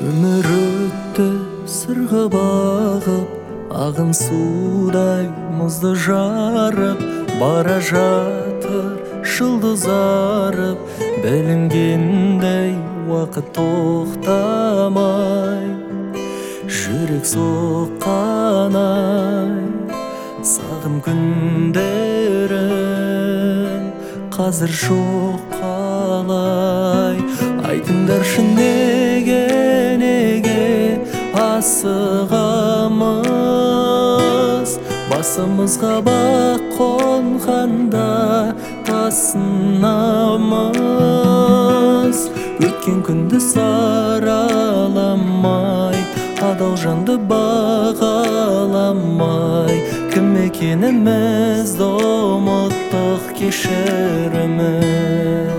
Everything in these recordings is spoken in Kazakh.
Өмір өтті сырғып ағып, ағын судай мұзды жарып, бара жатыр жұлдыз арып, білінгендей уақыт тоқтамай. Жүрек соққан-ай, сағым күндерін қазір жоқ қалай. Айтыңдаршы неге асығамыз, басымызға бақ қонғанда тасынамыз. Өткен күнді сараламай, адал жанды бағаламай, кім екенімізді ұмыттық, кешіріңіз.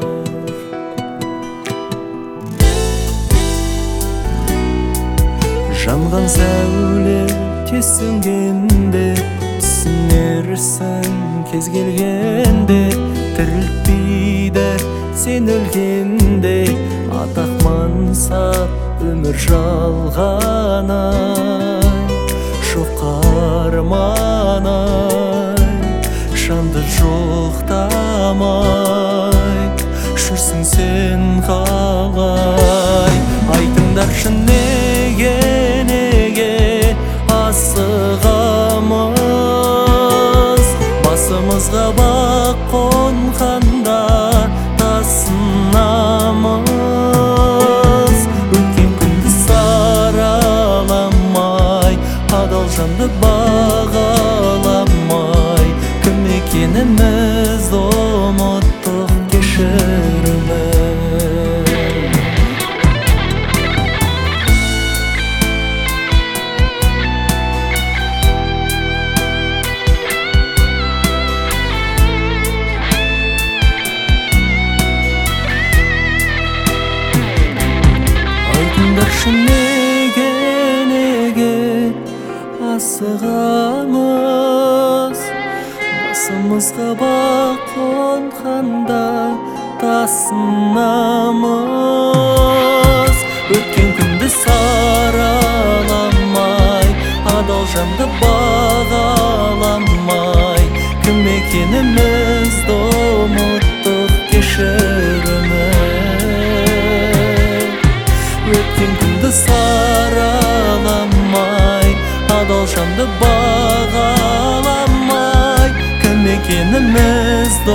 Жанған сәуле тез сөнгенде, түсінерсің кез келгенде. Тірілтпейді сен өлгенде, атақ мансап өмір жалған-ай. Жоқ арман-ай, жанды жоқтамай, жүрсің сен қалай. Айтыңдаршы неге асығамыз, басымызға бақ қонғанда тасынамыз. Өткен күнді сараламай, адал жанды бағаламай, кім екенімізді ұмыттық, кешіріңіз. Айтыңдаршы неге асығамыз, басымызға бақ қонғанда тасынамыз. Өткен күнді сараламай, адал жанды бағаламай, кім екенімізді ұмыттық, кешіріңіз. Өткен күнді сараламай, адал жанды бағаламай, кім екенімізді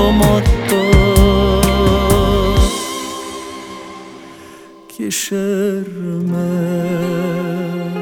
ұмыттық, кешіріңіз.